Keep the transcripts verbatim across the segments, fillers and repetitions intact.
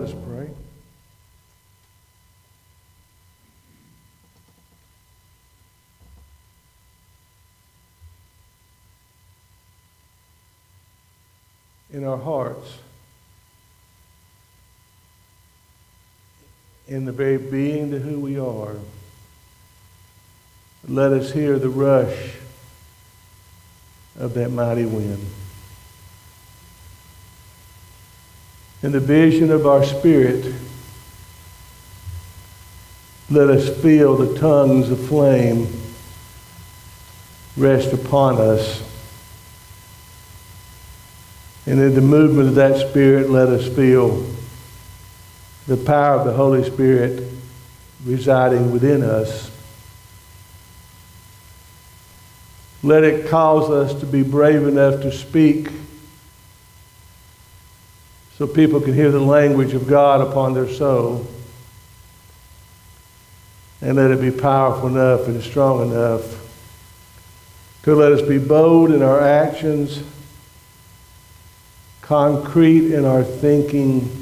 us pray. In our hearts, in the very being to who we are, let us hear the rush of that mighty wind. In the vision of our spirit, let us feel the tongues of flame rest upon us. And in the movement of that Spirit, let us feel the power of the Holy Spirit residing within us. Let it cause us to be brave enough to speak so people can hear the language of God upon their soul. And let it be powerful enough and strong enough to let us be bold in our actions, concrete in our thinking,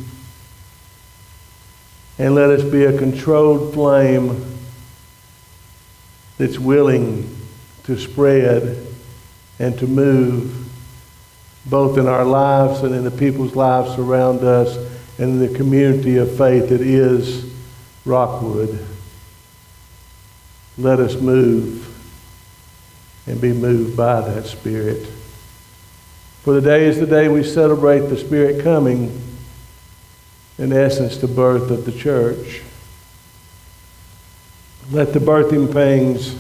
and let us be a controlled flame that's willing to spread and to move both in our lives and in the people's lives around us and in the community of faith that is Rockwood. Let us move and be moved by that Spirit. For the day is the day we celebrate the Spirit coming, in essence, the birth of the church. Let the birthing pangs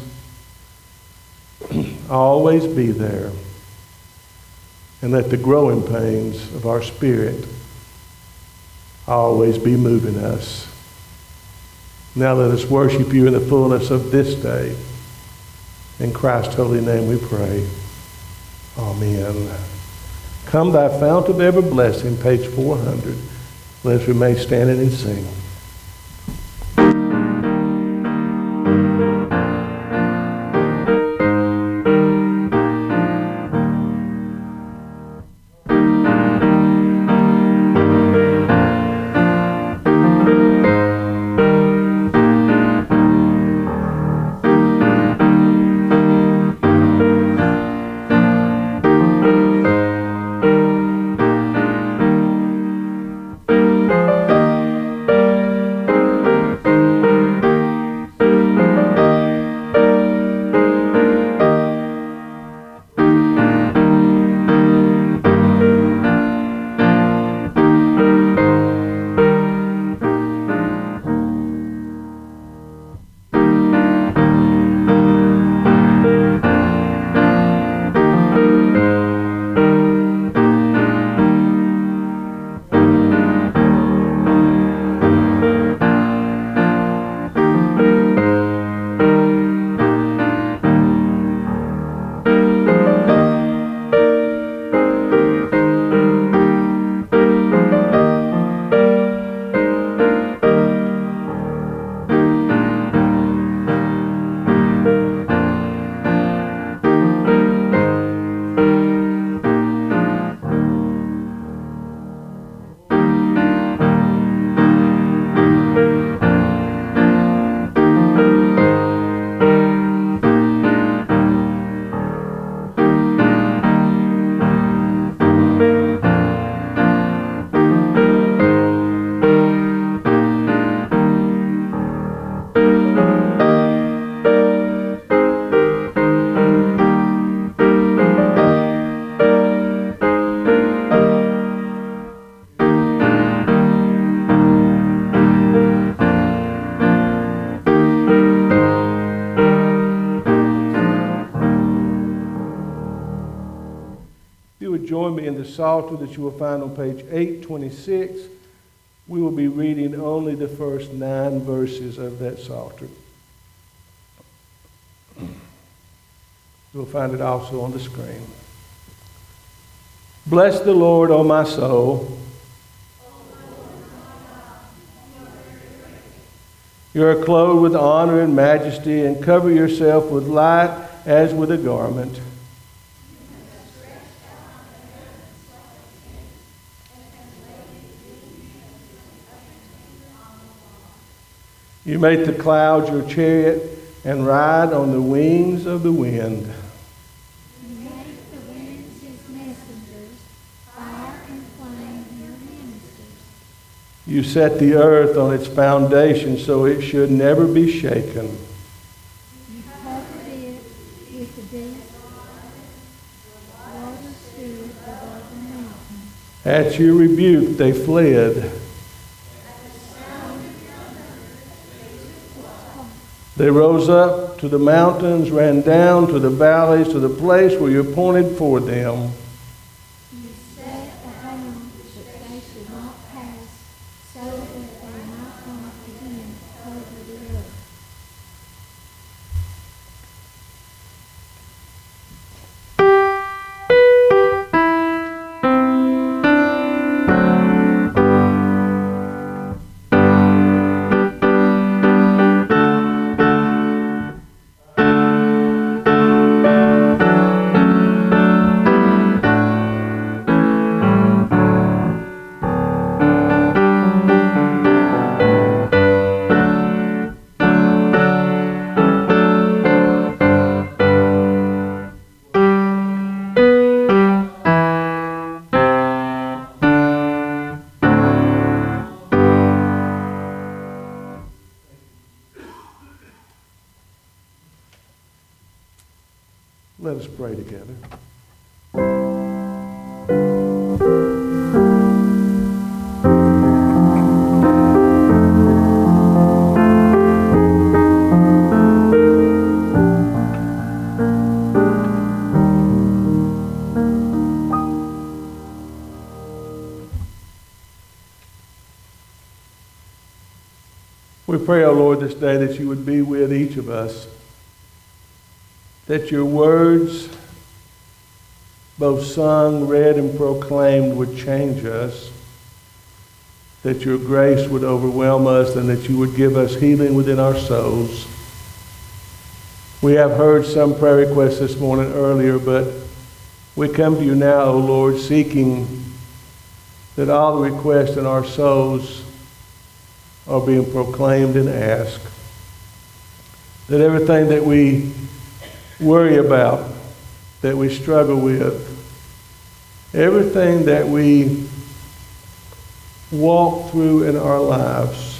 always be there, and let the growing pains of our spirit always be moving us. Now let us worship you in the fullness of this day. In Christ's holy name we pray. Amen. Come thy fount of every blessing, page four hundred. Let us remain standing and sing. Join me in the Psalter that you will find on page eight twenty-six. We will be reading only the first nine verses of that Psalter. You'll find it also on the screen. Bless the Lord, O my soul. You are clothed with honor and majesty, and cover yourself with light as with a garment. You make the clouds your chariot and ride on the wings of the wind. You make the winds his messengers, fire and flame your ministers. You set the earth on its foundation so it should never be shaken. You covered it with the deep. Water stood above the mountains. At your rebuke they fled. They rose up to the mountains, ran down to the valleys, to the place where you appointed for them. You set a bound that they should not pass, so that they might not again cover the earth. Let us pray together. We pray, O Lord, this day that you would be with each of us, that your words, both sung, read, and proclaimed, would change us, that your grace would overwhelm us, and that you would give us healing within our souls. We have heard some prayer requests this morning earlier, but we come to you now, O Lord, seeking that all the requests in our souls are being proclaimed and asked, that everything that we worry about, that we struggle with, everything that we walk through in our lives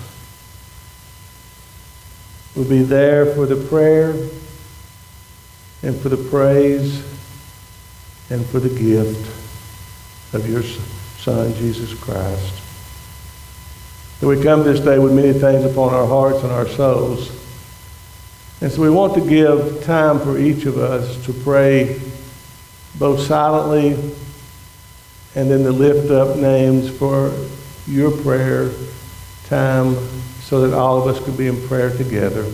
will be there for the prayer and for the praise and for the gift of your Son, Jesus Christ. That we come this day with many things upon our hearts and our souls. And so we want to give time for each of us to pray both silently and then to lift up names for your prayer time so that all of us could be in prayer together.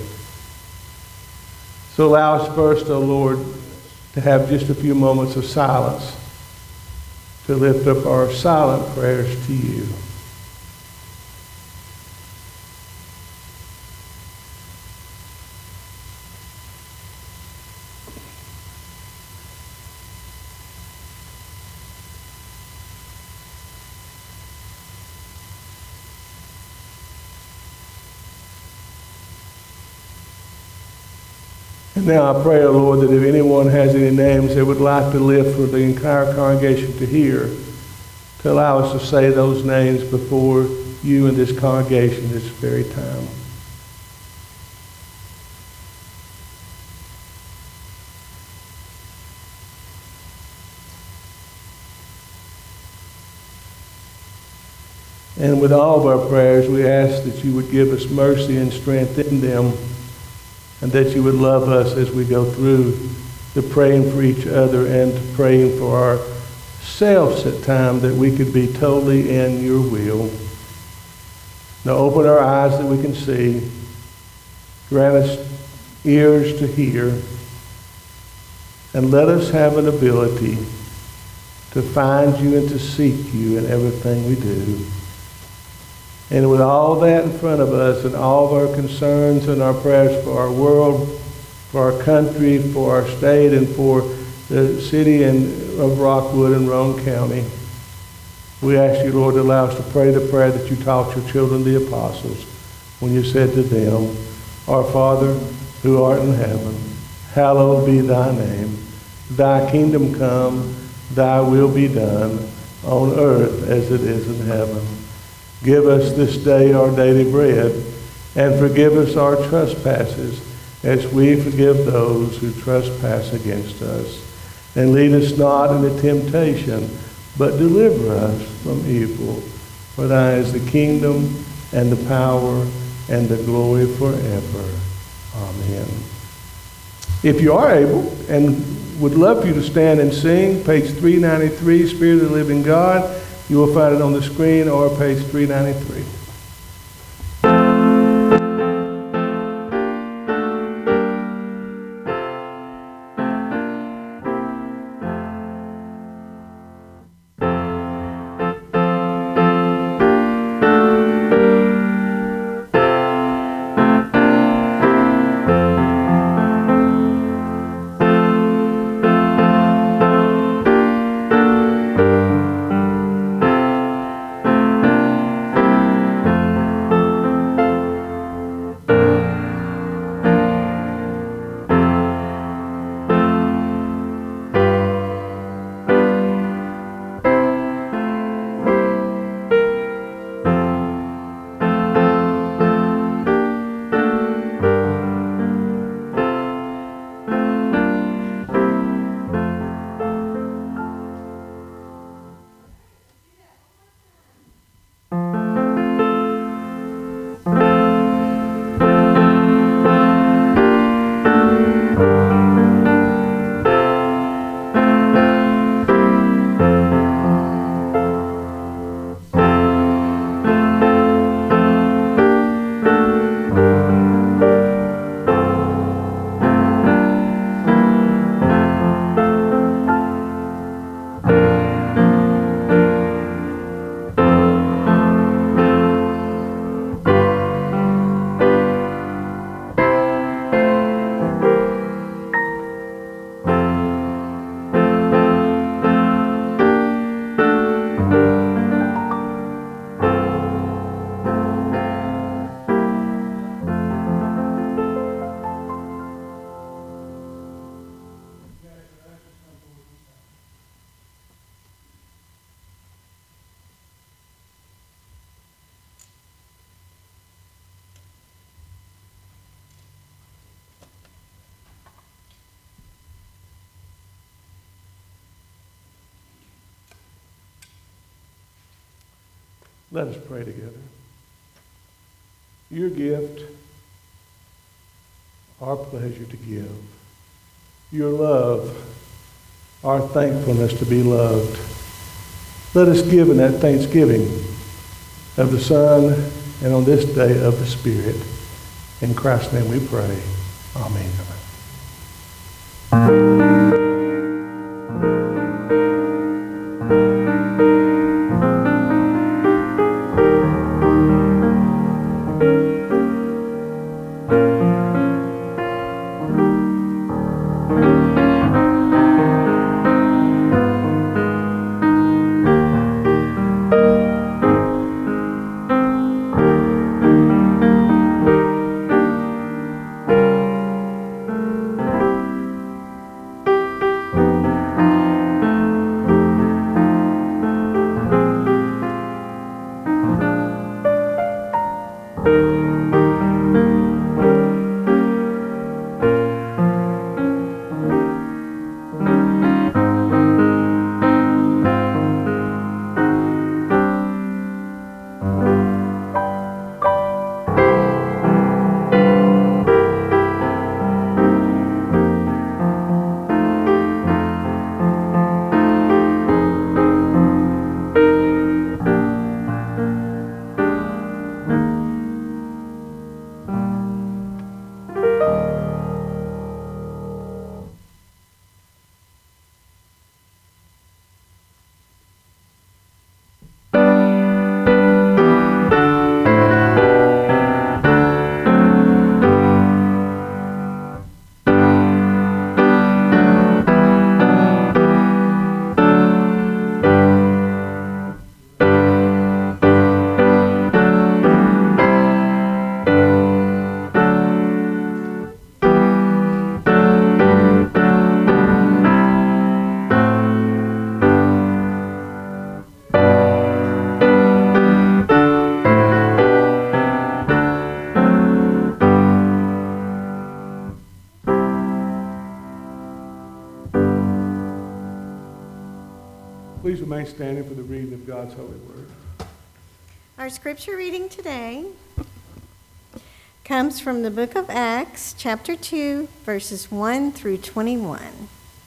So allow us first, O Lord, to have just a few moments of silence to lift up our silent prayers to you. And now I pray, O Lord, that if anyone has any names they would like to lift for the entire congregation to hear, to allow us to say those names before you and this congregation this very time. And with all of our prayers, we ask that you would give us mercy and strength in them, and that you would love us as we go through the praying for each other and praying for ourselves at times, that we could be totally in your will. Now open our eyes that we can see. Grant us ears to hear. And let us have an ability to find you and to seek you in everything we do. And with all that in front of us and all of our concerns and our prayers for our world, for our country, for our state, and for the city and, of Rockwood and Roane County, we ask you, Lord, to allow us to pray the prayer that you taught your children, the apostles. when you said to them, Our Father, who art in heaven, hallowed be thy name. Thy kingdom come, thy will be done, on earth as it is in heaven. Give us this day our daily bread, and forgive us our trespasses, as we forgive those who trespass against us. And lead us not into temptation, but deliver us from evil. For thine is the kingdom, and the power, and the glory forever. Amen. If you are able, and would love for you to stand and sing, page three ninety-three, Spirit of the Living God. You will find it on the screen, or page three ninety-three. Let us pray together. Your gift, our pleasure to give. Your love, our thankfulness to be loved. Let us give in that thanksgiving of the Son, and on this day of the Spirit. In Christ's name we pray. Amen. Please remain standing for the reading of God's holy word. Our scripture reading today comes from the book of Acts, chapter two, verses one through twenty-one.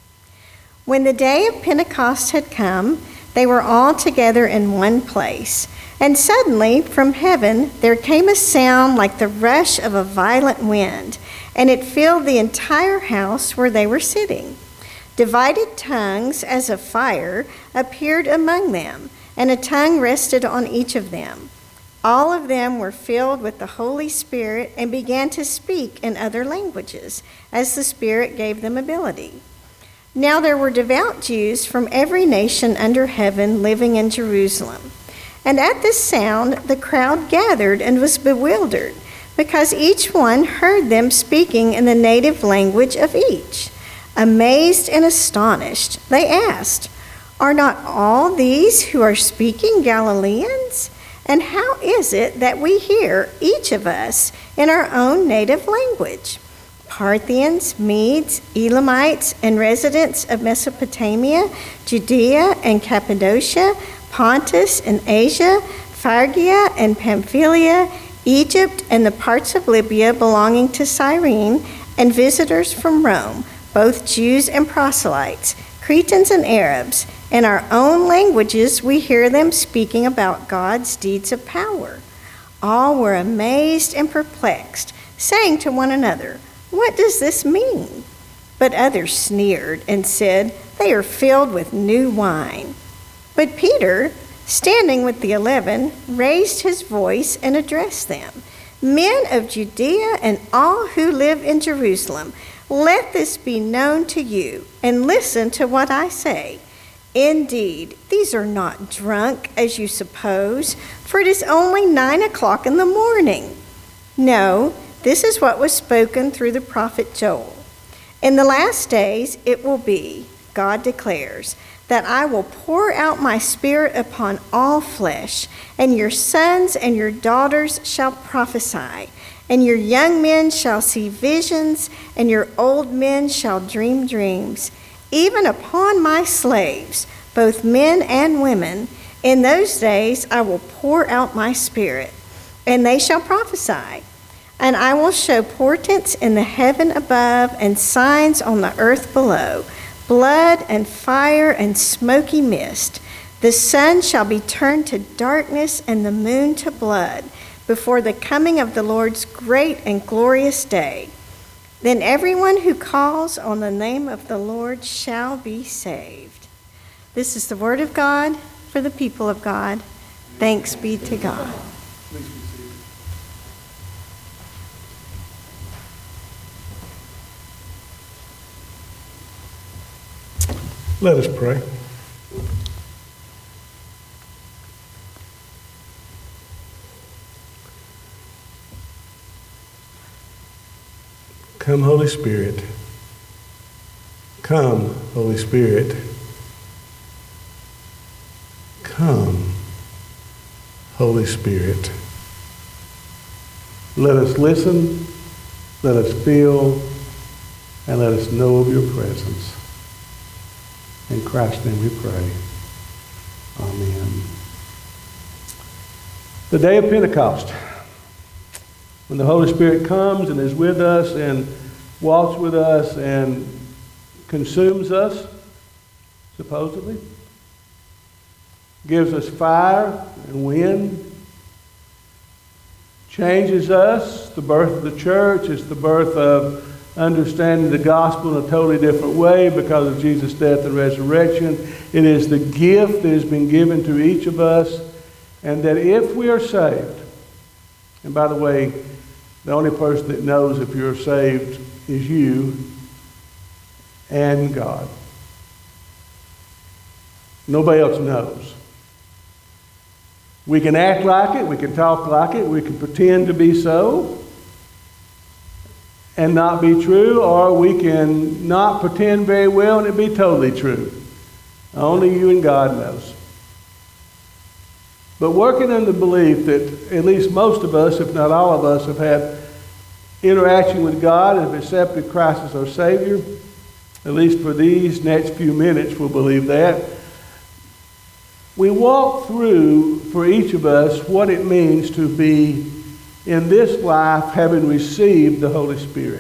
When the day of Pentecost had come, they were all together in one place. And suddenly, from heaven, there came a sound like the rush of a violent wind, and it filled the entire house where they were sitting. Divided tongues, as of fire, appeared among them, and a tongue rested on each of them. All of them were filled with the Holy Spirit and began to speak in other languages, as the Spirit gave them ability. Now there were devout Jews from every nation under heaven living in Jerusalem. And at this sound, the crowd gathered and was bewildered, because each one heard them speaking in the native language of each. Amazed and astonished, they asked, "Are not all these who are speaking Galileans? And how is it that we hear, each of us, in our own native language?" Parthians, Medes, Elamites, and residents of Mesopotamia, Judea and Cappadocia, Pontus and Asia, Phrygia and Pamphylia, Egypt and the parts of Libya belonging to Cyrene, and visitors from Rome, both Jews and proselytes, Cretans and Arabs. In our own languages we hear them speaking about God's deeds of power. All were amazed and perplexed, saying to one another, "What does this mean?" But others sneered and said, "They are filled with new wine." But Peter, standing with the eleven, raised his voice and addressed them, "Men of Judea and all who live in Jerusalem, let this be known to you, and listen to what I say. Indeed, these are not drunk, as you suppose, for it is only nine o'clock in the morning. No, this is what was spoken through the prophet Joel. In the last days it will be, God declares, that I will pour out my Spirit upon all flesh, and your sons and your daughters shall prophesy, and your young men shall see visions, and your old men shall dream dreams. Even upon my slaves, both men and women, in those days I will pour out my Spirit, and they shall prophesy. And I will show portents in the heaven above and signs on the earth below, blood and fire and smoky mist. The sun shall be turned to darkness and the moon to blood before the coming of the Lord's great and glorious day. Then everyone who calls on the name of the Lord shall be saved." This is the word of God for the people of God. Thanks be to God. Let us pray. Come, Holy Spirit. Come, Holy Spirit. Come, Holy Spirit. Let us listen, let us feel, and let us know of your presence. In Christ's name we pray. Amen. The day of Pentecost, when the Holy Spirit comes and is with us and walks with us and consumes us, supposedly, gives us fire and wind, changes us. The birth of the church is the birth of understanding the gospel in a totally different way because of Jesus' death and resurrection. It is the gift that has been given to each of us, and that if we are saved, and by the way, the only person that knows if you're saved is you and God. Nobody else knows. We can act like it, we can talk like it, we can pretend to be so and not be true, or we can not pretend very well and it be totally true. Only you and God knows. But working in the belief that at least most of us, if not all of us, have had interaction with God and have accepted Christ as our Savior, at least for these next few minutes we'll believe that, we walk through, for each of us, what it means to be in this life having received the Holy Spirit.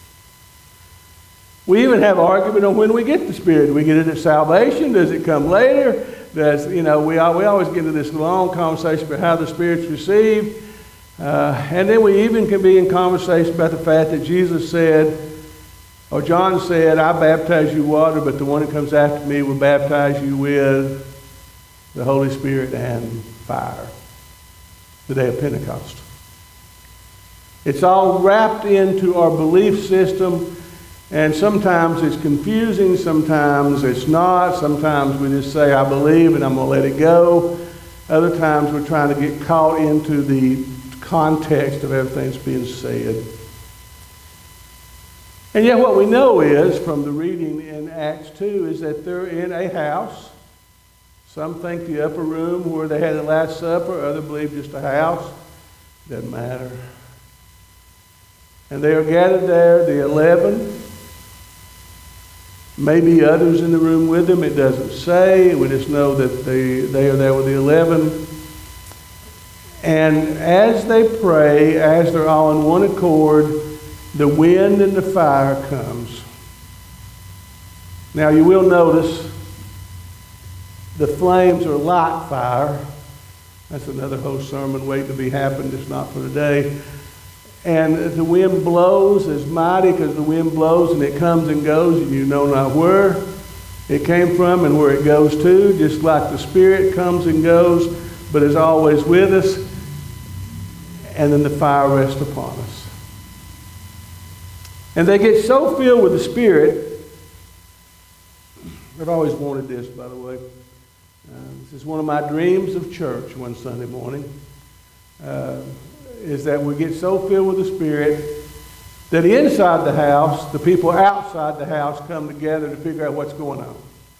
We even have argument on when we get the Spirit. Do we get it at salvation? Does it come later? Does, you know, we, we always get into this long conversation about how the Spirit's received. Uh, and then we even can be in conversation about the fact that Jesus said, or John said, I baptize you with water, but the one that comes after me will baptize you with the Holy Spirit and fire. The day of Pentecost. It's all wrapped into our belief system, and sometimes it's confusing, sometimes it's not, sometimes we just say, I believe, and I'm going to let it go. Other times we're trying to get caught into the context of everything that's being said. And yet what we know is, from the reading in Acts two, is that they're in a house. Some think the upper room where they had the Last Supper, others believe just a house. Doesn't matter. And they are gathered there, the eleven. Maybe others in the room with them, it doesn't say. We just know that they, they are there with the eleven. And as they pray, as they're all in one accord, the wind and the fire comes. Now you will notice the flames are like fire. That's another whole sermon waiting to be happened. It's not for today. And the wind blows as mighty because the wind blows and it comes and goes and you know not where it came from and where it goes to, just like the Spirit comes and goes, but is always with us. And then the fire rests upon us. And they get so filled with the Spirit. I've always wanted this, by the way. Uh, this is one of my dreams of church one Sunday morning. Uh, is that we get so filled with the Spirit that inside the house, the people outside the house come together to figure out what's going on.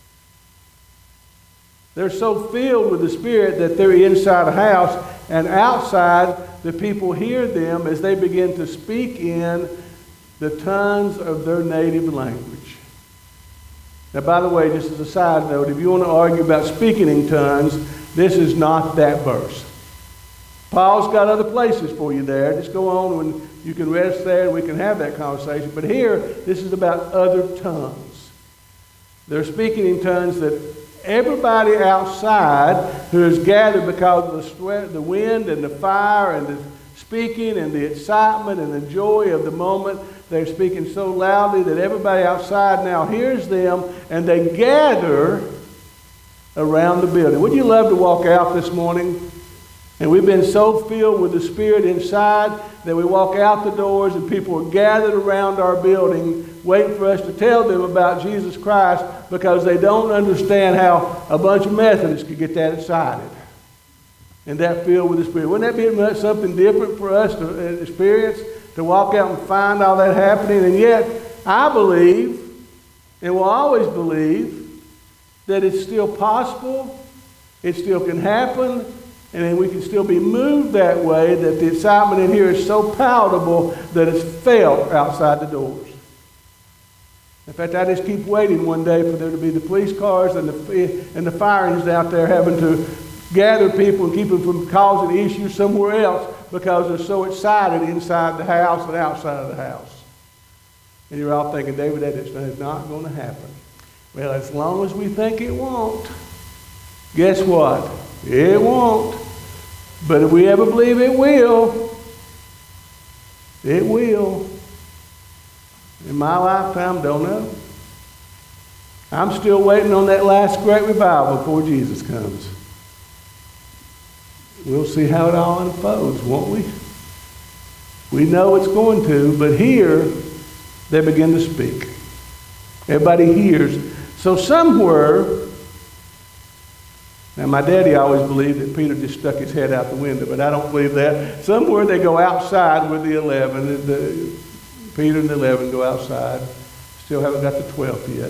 They're so filled with the Spirit that they're inside a house, and outside the people hear them as they begin to speak in the tongues of their native language. Now, by the way, just as a side note, if you want to argue about speaking in tongues, this is not that verse. Paul's got other places for you there. Just go on when you can rest there and we can have that conversation. But here, this is about other tongues. They're speaking in tongues that everybody outside who is gathered because of the, sweat, the wind and the fire and the speaking and the excitement and the joy of the moment, they're speaking so loudly that everybody outside now hears them and they gather around the building. Wouldn't you love to walk out this morning? And we've been so filled with the Spirit inside that we walk out the doors and people are gathered around our building waiting for us to tell them about Jesus Christ because they don't understand how a bunch of Methodists could get that excited and that filled with the Spirit. Wouldn't that be something different for us to experience, to walk out and find all that happening? And yet, I believe, and will always believe, that it's still possible, it still can happen, and then we can still be moved that way, that the excitement in here is so palatable that it's felt outside the doors. In fact, I just keep waiting one day for there to be the police cars and the, and the fire engines out there having to gather people and keep them from causing issues somewhere else because they're so excited inside the house and outside of the house. And you're all thinking, David, that is not going to happen. Well, as long as we think it won't, guess what? It won't. But if we ever believe it will, it will. In my lifetime, don't know. I'm still waiting on that last great revival before Jesus comes. We'll see how it all unfolds, won't we? We know it's going to, but here they begin to speak. Everybody hears. So somewhere, now my daddy always believed that Peter just stuck his head out the window, but I don't believe that. Somewhere they go outside with the eleven. The, Peter and the eleven go outside. Still haven't got the twelfth yet.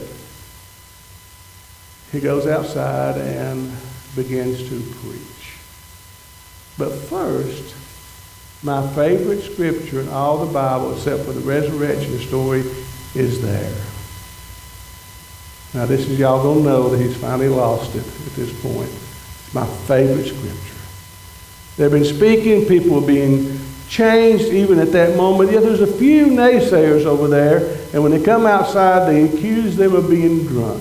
He goes outside and begins to preach. But first, my favorite scripture in all the Bible, except for the resurrection story, is there. Now this is, y'all gonna know that he's finally lost it at this point. My favorite scripture. They've been speaking, people are being changed even at that moment. Yet there's a few naysayers over there, and when they come outside, they accuse them of being drunk.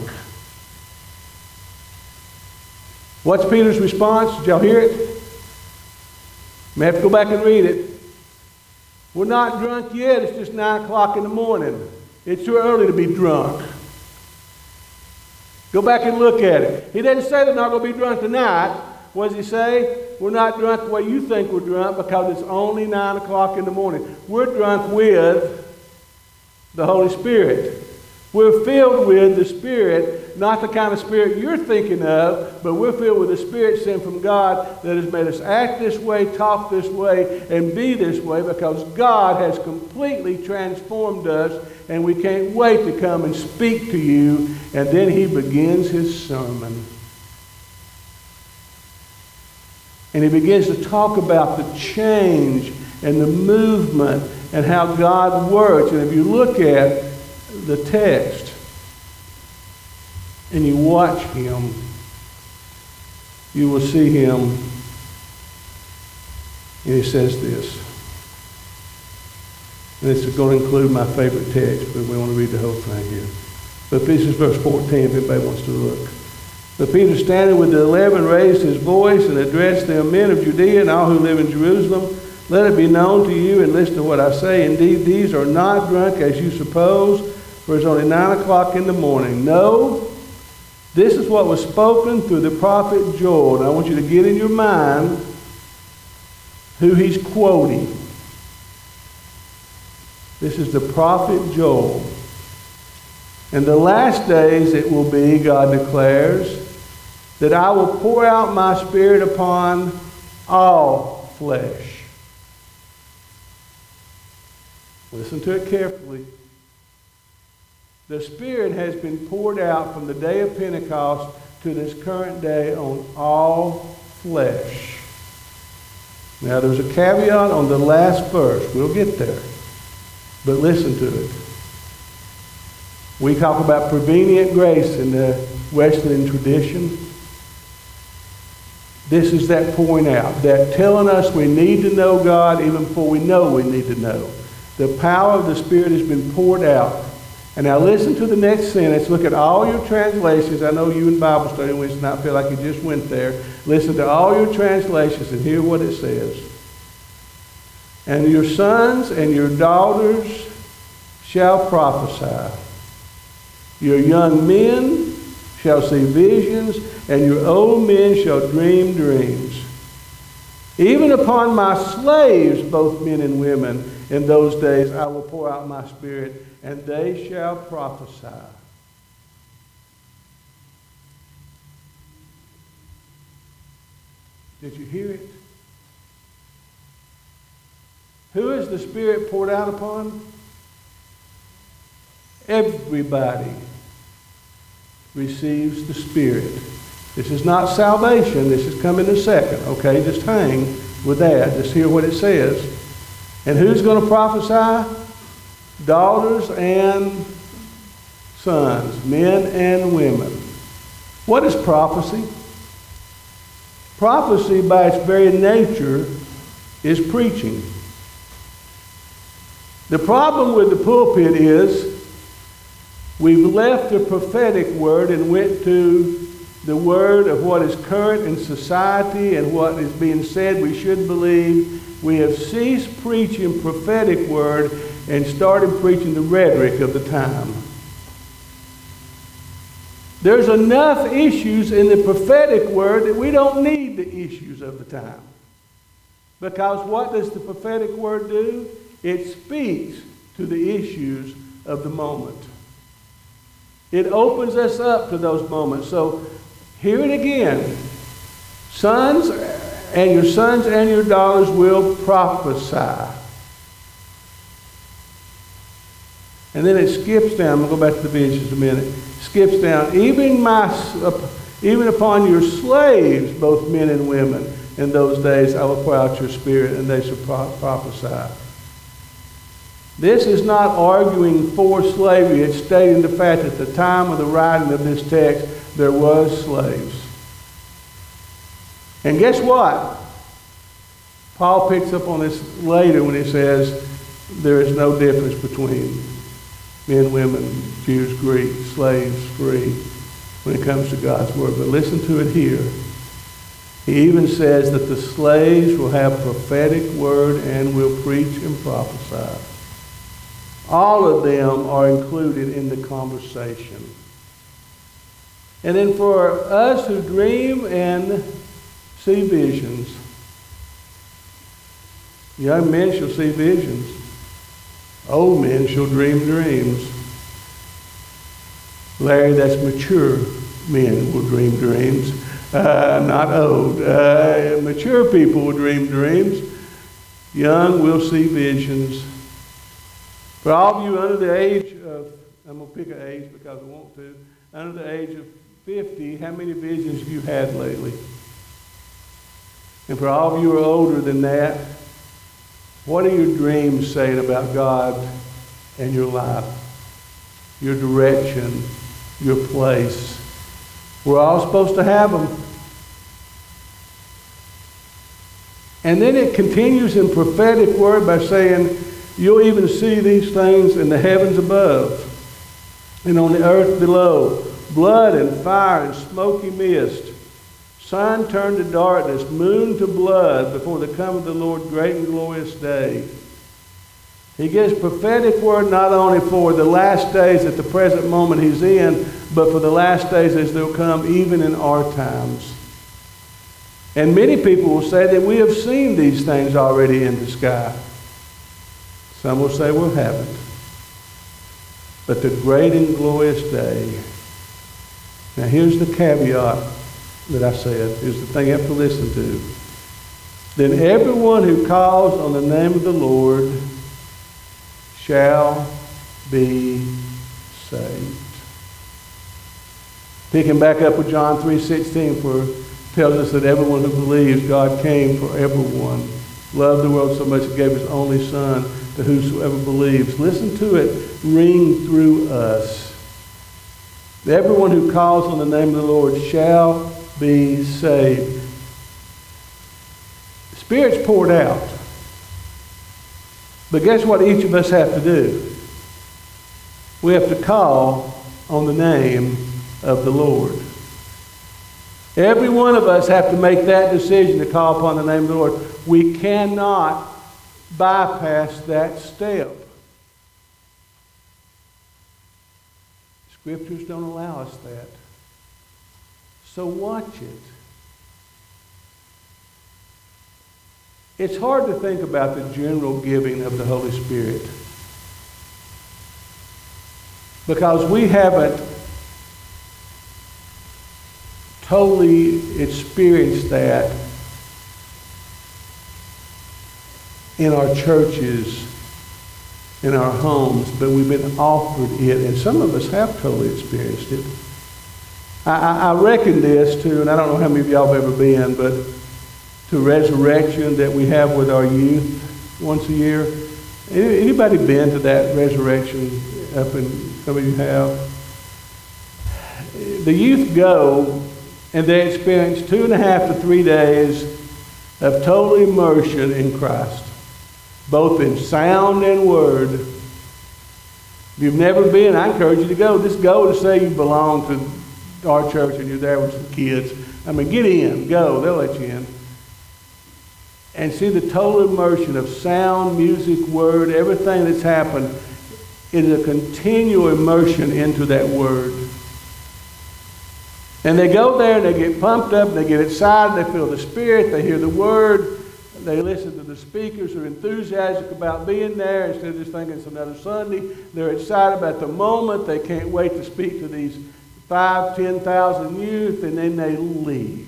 What's Peter's response? Did y'all hear it? May have to go back and read it. We're not drunk yet. It's just nine o'clock in the morning. It's too early to be drunk. Go back and look at it. He didn't say they're not going to be drunk tonight. What does he say? We're not drunk the way you think we're drunk because it's only nine o'clock in the morning. We're drunk with the Holy Spirit. We're filled with the Spirit, not the kind of Spirit you're thinking of, but we're filled with the Spirit sent from God that has made us act this way, talk this way, and be this way because God has completely transformed us, and we can't wait to come and speak to you. And then he begins his sermon. And he begins to talk about the change and the movement and how God works. And if you look at the text and you watch him, you will see him. And he says this. And it's going to include my favorite text, but we want to read the whole thing here. But this is verse fourteen, if anybody wants to look. But Peter, standing with the eleven, raised his voice and addressed them, men of Judea and all who live in Jerusalem. Let it be known to you, and listen to what I say. Indeed, these are not drunk as you suppose, for it's only nine o'clock in the morning. No, this is what was spoken through the prophet Joel. And I want you to get in your mind who he's quoting. This is the prophet Joel. In the last days it will be, God declares, that I will pour out my Spirit upon all flesh. Listen to it carefully. The Spirit has been poured out from the day of Pentecost to this current day on all flesh. Now there's a caveat on the last verse. We'll get there. But listen to it. We talk about prevenient grace in the Wesleyan tradition. This is that pouring out, that telling us we need to know God even before we know we need to know. The power of the Spirit has been poured out. And now listen to the next sentence. Look at all your translations. I know you in Bible study Wednesday night feel like you just went there. Listen to all your translations and hear what it says. And your sons and your daughters shall prophesy. Your young men shall see visions, and your old men shall dream dreams. Even upon my slaves, both men and women, in those days I will pour out my Spirit, and they shall prophesy. Did you hear it? Who is the Spirit poured out upon? Everybody receives the Spirit. This is not salvation. This is coming in a second. Okay, just hang with that. Just hear what it says. And who's going to prophesy? Daughters and sons, men and women. What is prophecy? Prophecy, by its very nature, is preaching. The problem with the pulpit is we've left the prophetic word and went to the word of what is current in society and what is being said we should believe. We have ceased preaching prophetic word and started preaching the rhetoric of the time. There's enough issues in the prophetic word that we don't need the issues of the time. Because what does the prophetic word do? It speaks to the issues of the moment. It opens us up to those moments. So hear it again. Sons and your sons and your daughters will prophesy. And then it skips down. I'm going to go back to the visions a minute. Skips down. Even my, even upon your slaves, both men and women, in those days I will pour out your Spirit, and they shall prophesy. This is not arguing for slavery. It's stating the fact that at the time of the writing of this text, there was slaves. And guess what? Paul picks up on this later when he says there is no difference between men, women, Jews, Greeks, slaves, free, when it comes to God's word. But listen to it here. He even says that the slaves will have prophetic word and will preach and prophesy. All of them are included in the conversation. And then for us who dream and see visions, young men shall see visions. Old men shall dream dreams. Larry, that's mature men will dream dreams, uh, not old. Uh, mature people will dream dreams. Young will see visions. For all of you under the age of, I'm going to pick an age because I want to, under the age of fifty, how many visions have you had lately? And for all of you who are older than that, what are your dreams saying about God and your life, your direction, your place? We're all supposed to have them. And then it continues in prophetic word by saying, you'll even see these things in the heavens above and on the earth below, blood and fire and smoky mist. Sun turned to darkness, moon to blood before the coming of the Lord, great and glorious day. He gives prophetic word not only for the last days at the present moment he's in, but for the last days as they'll come even in our times. And many people will say that we have seen these things already in the sky. Some will say we haven't. But the great and glorious day. Now here's the caveat that I said. Here's the thing you have to listen to. Then everyone who calls on the name of the Lord shall be saved. Picking back up with John three sixteen, for tells us that everyone who believes God came for everyone. Loved the world so much he gave his only Son to whosoever believes. Listen to it ring through us. Everyone who calls on the name of the Lord shall be saved. The Spirit's poured out. But guess what each of us have to do? We have to call on the name of the Lord. Every one of us have to make that decision to call upon the name of the Lord. We cannot bypass that step. Scriptures don't allow us that. So watch it. It's hard to think about the general giving of the Holy Spirit because we haven't totally experienced that in our churches, in our homes, but we've been offered it, and some of us have totally experienced it. I, I, I reckon this too, and I don't know how many of y'all have ever been, but to resurrection that we have with our youth once a year. Anybody been to that resurrection up in, some of you have? The youth go and they experience two and a half to three days of total immersion in Christ, both in sound and word. If you've never been, I encourage you to go. Just go to say you belong to our church and you're there with some kids. I mean, get in, go, they'll let you in. And see the total immersion of sound, music, word, everything that's happened is a continual immersion into that word. And they go there and they get pumped up, and they get excited, they feel the Spirit, they hear the word, they listen to the speakers, they're enthusiastic about being there instead of just thinking it's another Sunday. They're excited about the moment, they can't wait to speak to these five, ten thousand youth, and then they leave.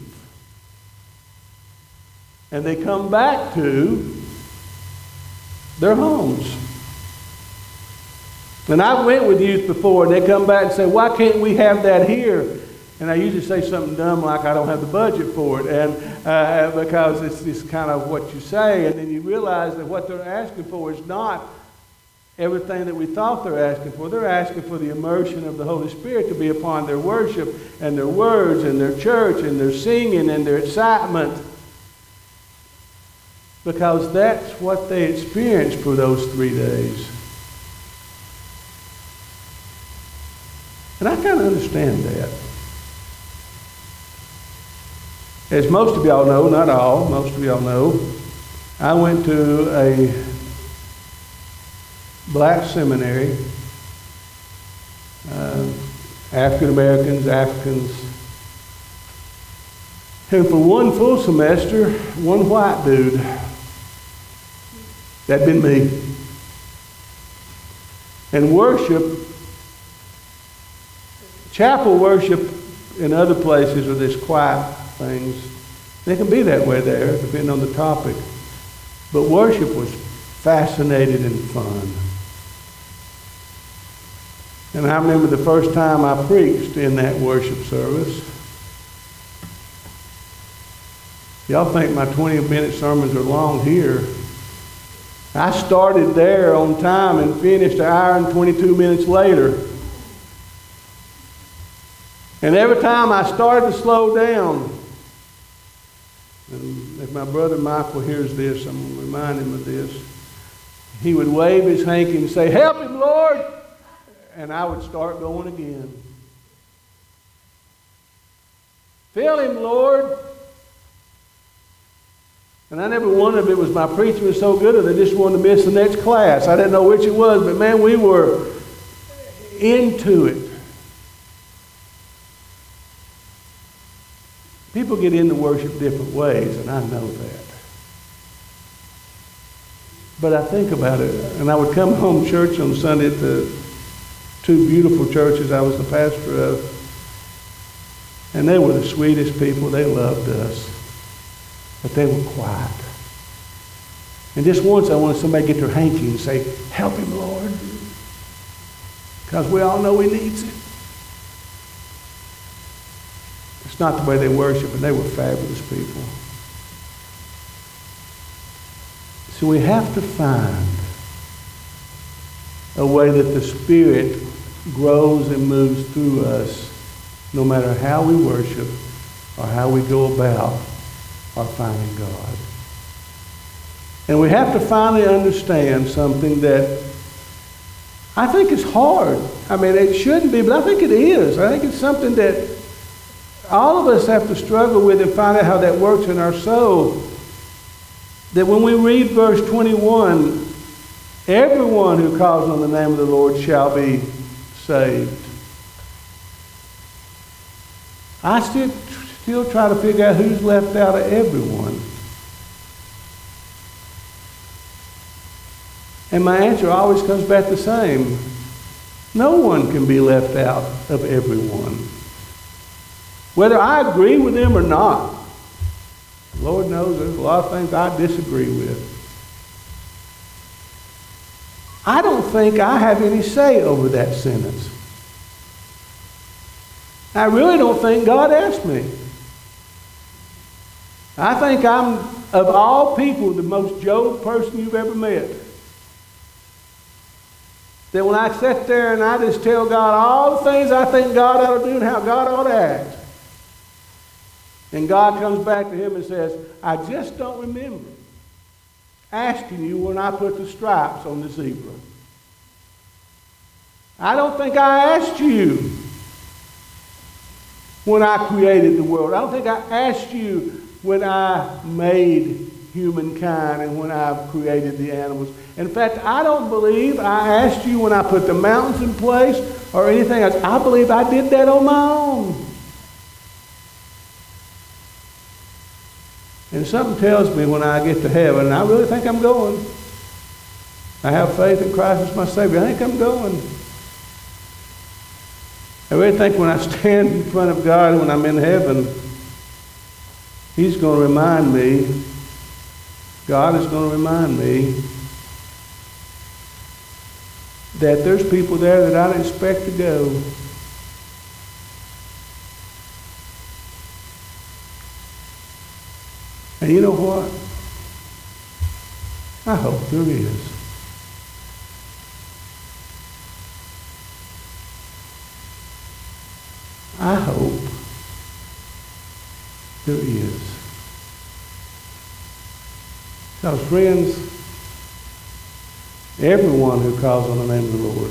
And they come back to their homes. And I went with youth before, and they come back and say, why can't we have that here? And I usually say something dumb like I don't have the budget for it, and uh, because it's just kind of what you say, and then you realize that what they're asking for is not everything that we thought they're asking for. They're asking for the immersion of the Holy Spirit to be upon their worship and their words and their church and their singing and their excitement. Because that's what they experienced for those three days. And I kind of understand that. As most of y'all know, not all, most of y'all know, I went to a black seminary, uh, African Americans, Africans, and for one full semester, one white dude. That'd been me. And worship, chapel worship in other places are these quiet things. They can be that way there, depending on the topic. But worship was fascinating and fun. And I remember the first time I preached in that worship service. Y'all think my twenty-minute sermons are long here. I started there on time and finished an hour and twenty-two minutes later. And every time I started to slow down, and if my brother Michael hears this, I'm going to remind him of this, he would wave his hanky and say, "Help him, Lord!" And I would start going again. "Fill him, Lord." And I never wondered if it was my preaching was so good or they just wanted to miss the next class. I didn't know which it was, but man, we were into it. People get into worship different ways, and I know that. But I think about it, and I would come home church on Sunday at the two beautiful churches I was the pastor of, and they were the sweetest people. They loved us. But they were quiet. And just once I wanted somebody to get their hanky and say, "Help him, Lord." Because we all know he needs it. It's not the way they worship, and they were fabulous people. So we have to find a way that the Spirit grows and moves through us, no matter how we worship or how we go about are finding God. And we have to finally understand something that I think is hard. I mean, it shouldn't be, but I think it is. I think it's something that all of us have to struggle with and find out how that works in our soul. That when we read verse twenty-one, everyone who calls on the name of the Lord shall be saved. I still Still try to figure out who's left out of everyone. And my answer always comes back the same. No one can be left out of everyone. Whether I agree with them or not. Lord knows there's a lot of things I disagree with. I don't think I have any say over that sentence. I really don't think God asked me. I think I'm, of all people, the most Job person you've ever met. That when I sit there and I just tell God all the things I think God ought to do and how God ought to act, and God comes back to him and says, "I just don't remember asking you when I put the stripes on the zebra. I don't think I asked you when I created the world. I don't think I asked you when I made humankind and when I created the animals. In fact, I don't believe I asked you when I put the mountains in place or anything else. I believe I did that on my own." And something tells me when I get to heaven, and I really think I'm going. I have faith in Christ as my Savior. I think I'm going. I really think when I stand in front of God when I'm in heaven, He's going to remind me, God is going to remind me that there's people there that I didn't expect to go. And you know what? I hope there is. I hope there is. Because, friends, everyone who calls on the name of the Lord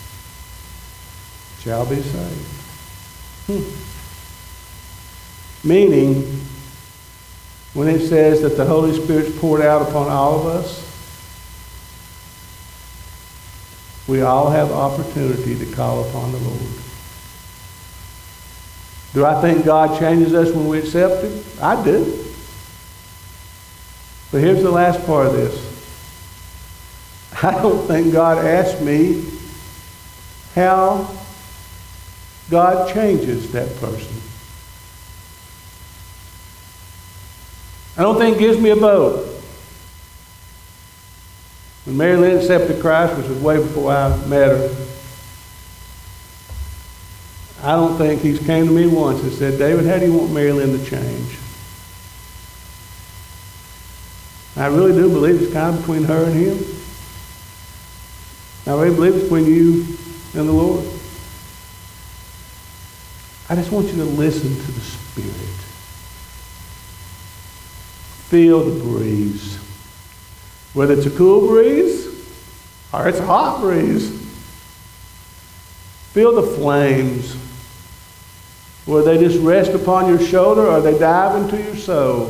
shall be saved. Hmm. Meaning, when it says that the Holy Spirit's poured out upon all of us, we all have opportunity to call upon the Lord. Do I think God changes us when we accept Him? I do. But here's the last part of this. I don't think God asked me how God changes that person. I don't think He gives me a vote. When Mary Lynn accepted Christ, which was way before I met her, I don't think He's came to me once and said, David, how do you want Mary Lynn to change? I really do believe it's kind of between her and Him. I really believe it's between you and the Lord. I just want you to listen to the Spirit. Feel the breeze. Whether it's a cool breeze or it's a hot breeze. Feel the flames. Whether they just rest upon your shoulder or they dive into your soul.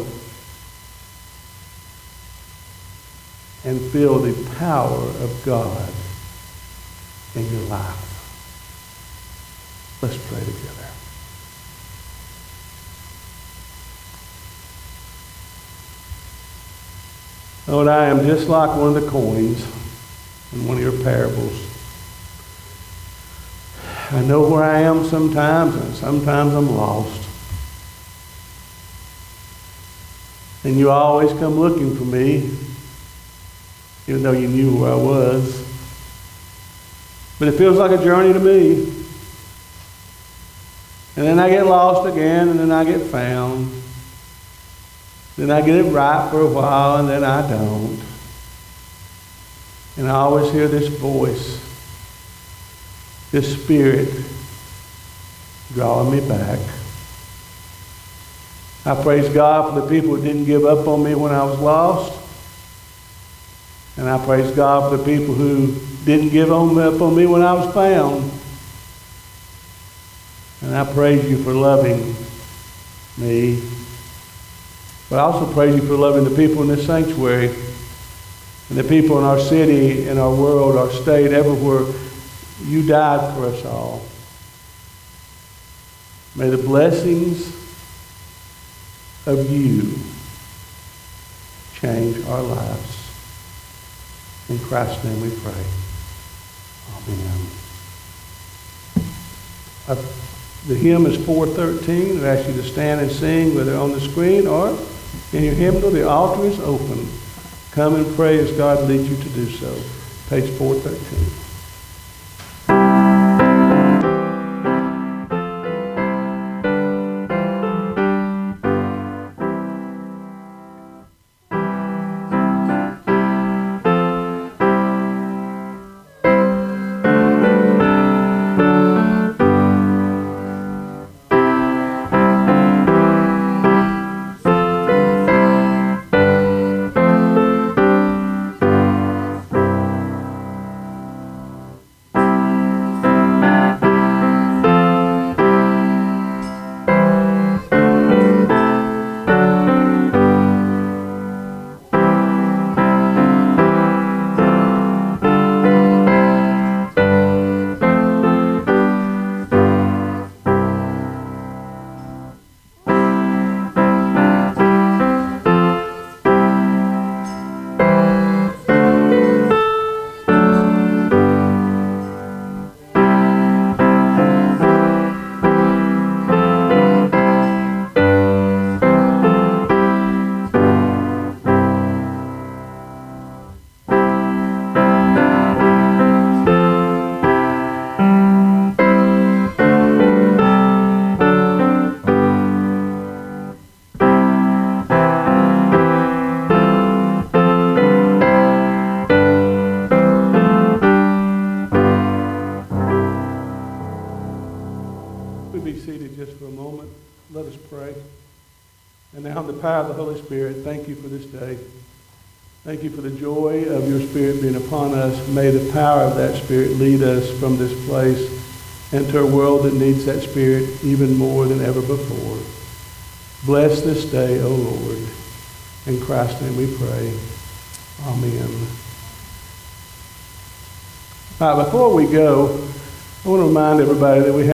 And feel the power of God in your life. Let's pray together. Lord, I am just like one of the coins in one of your parables. I know where I am sometimes, and sometimes I'm lost. And you always come looking for me, even though you knew where I was. But it feels like a journey to me. And then I get lost again, and then I get found. Then I get it right for a while, and then I don't. And I always hear this voice, this Spirit drawing me back. I praise God for the people who didn't give up on me when I was lost. And I praise God for the people who didn't give up on me when I was found. And I praise you for loving me. But I also praise you for loving the people in this sanctuary and the people in our city, in our world, our state, everywhere. You died for us all. May the blessings of you change our lives. In Christ's name we pray. Amen. Uh, the hymn is four thirteen. I ask you to stand and sing, whether on the screen or in your hymnal. The altar is open. Come and pray as God leads you to do so. Page four thirteen. be seated just for a moment. Let us pray. And now, in the power of the Holy Spirit, thank you for this day. Thank you for the joy of your Spirit being upon us. May the power of that Spirit lead us from this place into a world that needs that Spirit even more than ever before. Bless this day, O Lord. In Christ's name we pray. Amen. All right, before we go, I want to remind everybody that we have